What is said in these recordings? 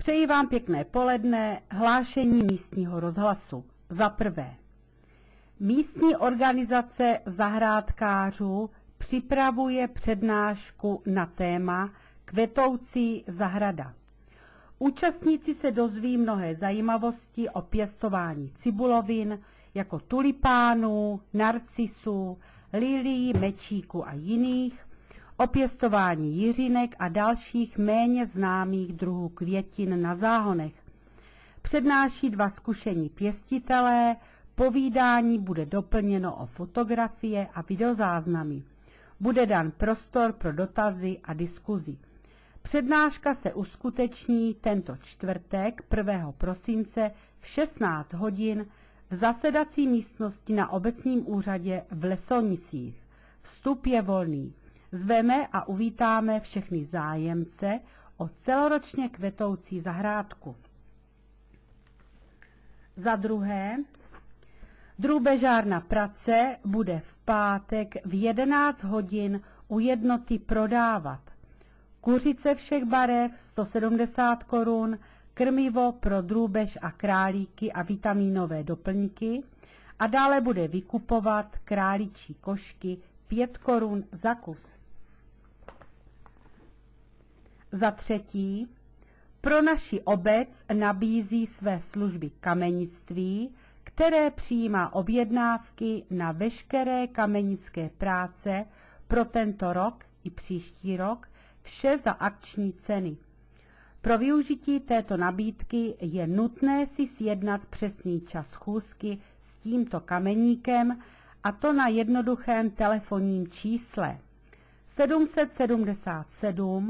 Přeji vám pěkné poledne. Hlášení místního rozhlasu. Za prvé. Místní organizace zahrádkářů připravuje přednášku na téma Kvetoucí zahrada. Účastníci se dozví mnohé zajímavosti o pěstování cibulovin jako tulipánů, narcisů, lilií, mečíku a jiných, o pěstování jiřinek a dalších méně známých druhů květin na záhonech. Přednáší dva zkušení pěstitelé, povídání bude doplněno o fotografie a videozáznamy. Bude dán prostor pro dotazy a diskuzi. Přednáška se uskuteční tento čtvrtek 1. prosince v 16 hodin v zasedací místnosti na obecním úřadě v Lesonicích. Vstup je volný. Zveme a uvítáme všechny zájemce o celoročně kvetoucí zahrádku. Za druhé, drůbežárna Prace bude v pátek v 11 hodin u jednoty prodávat kuřice všech barev 170 korun, krmivo pro drůbež a králíky a vitamínové doplňky a dále bude vykupovat králičí košky 5 korun za kus. Za třetí, pro naši obec nabízí své služby kamenictví, které přijímá objednávky na veškeré kamenické práce pro tento rok i příští rok, vše za akční ceny. Pro využití této nabídky je nutné si sjednat přesný čas schůzky s tímto kameníkem, a to na jednoduchém telefonním čísle 777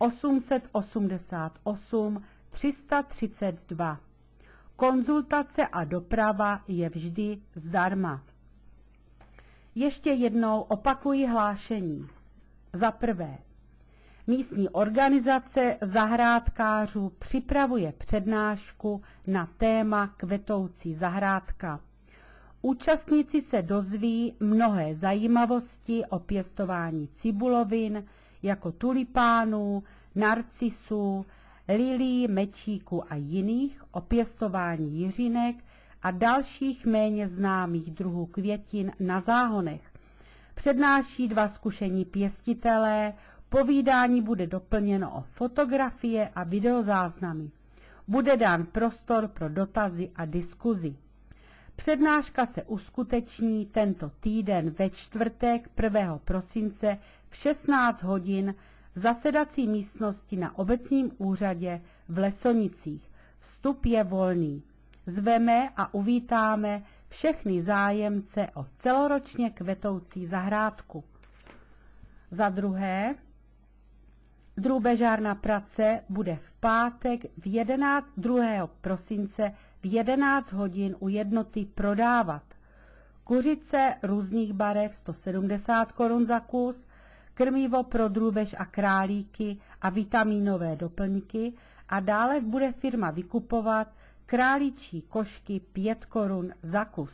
888 332. Konzultace a doprava je vždy zdarma. Ještě jednou opakuji hlášení. Za prvé, místní organizace zahrádkářů připravuje přednášku na téma Kvetoucí zahrádka. Účastníci se dozví mnohé zajímavosti o pěstování cibulovin jako tulipánů, narcisů, lilií, mečíku a jiných, o pěstování jiřinek a dalších méně známých druhů květin na záhonech. Přednáší dva zkušení pěstitelé, povídání bude doplněno o fotografie a videozáznamy. Bude dán prostor pro dotazy a diskuzi. Přednáška se uskuteční tento týden ve čtvrtek 1. prosince v 16 hodin v zasedací místnosti na obecním úřadě v Lesonicích. Vstup je volný. Zveme a uvítáme všechny zájemce o celoročně kvetoucí zahrádku. Za druhé, drůbežárna Prace bude v pátek v 2. prosince v 11 hodin u jednoty prodávat kuřice různých barev 170 korun za kus, krmivo pro drůbež a králíky a vitamínové doplňky a dále bude firma vykupovat králičí košky 5 korun za kus.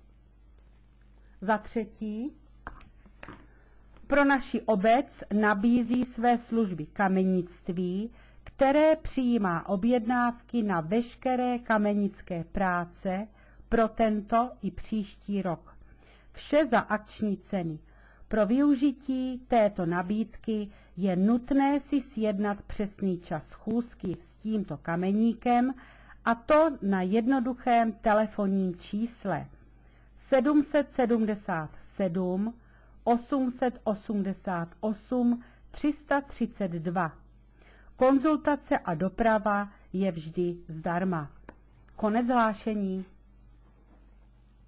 Za třetí, pro naši obec nabízí své služby kamenictví, které přijímá objednávky na veškeré kamenické práce pro tento i příští rok. Vše za akční ceny. Pro využití této nabídky je nutné si sjednat přesný čas schůzky s tímto kameníkem, a to na jednoduchém telefonním čísle 777 888 332. Konzultace a doprava je vždy zdarma. Konec hlášení.